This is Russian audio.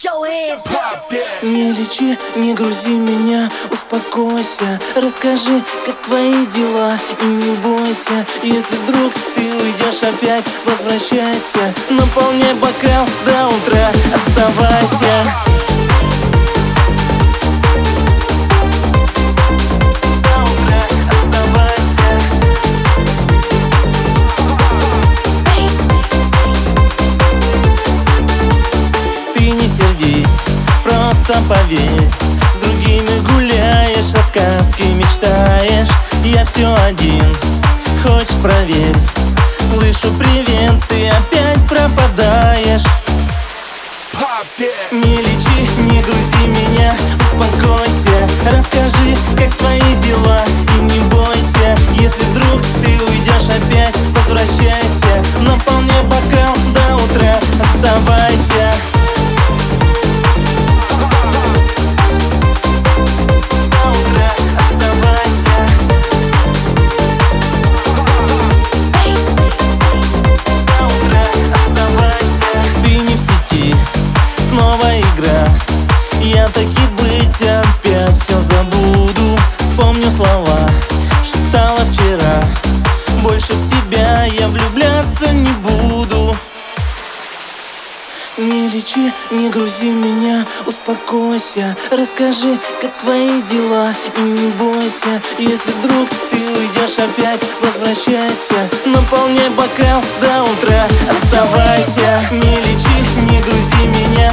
Не лечи, не грузи меня, успокойся. Расскажи, как твои дела, и не бойся. Если вдруг ты уйдешь опять, возвращайся. Наполняй бокал до утра, оставайся. Просто поверь, с другими гуляешь, о сказке мечтаешь. Я все один, хочешь проверь. Слышу привет, ты опять пропадаешь. Не лечи, не грузи меня, успокойся. Расскажи, как твои дела, и не бойся. Если вдруг ты уйдешь опять, возвращайся. Наполняй бокал до утра, оставайся. Я таки быть опять все забуду. Вспомню слова, шептала вчера. Больше в тебя я влюбляться не буду. Не лечи, не грузи меня, успокойся. Расскажи, как твои дела, и не бойся. Если вдруг ты уйдешь опять, возвращайся. Наполняй бокал до утра, оставайся. Не лечи, не грузи меня,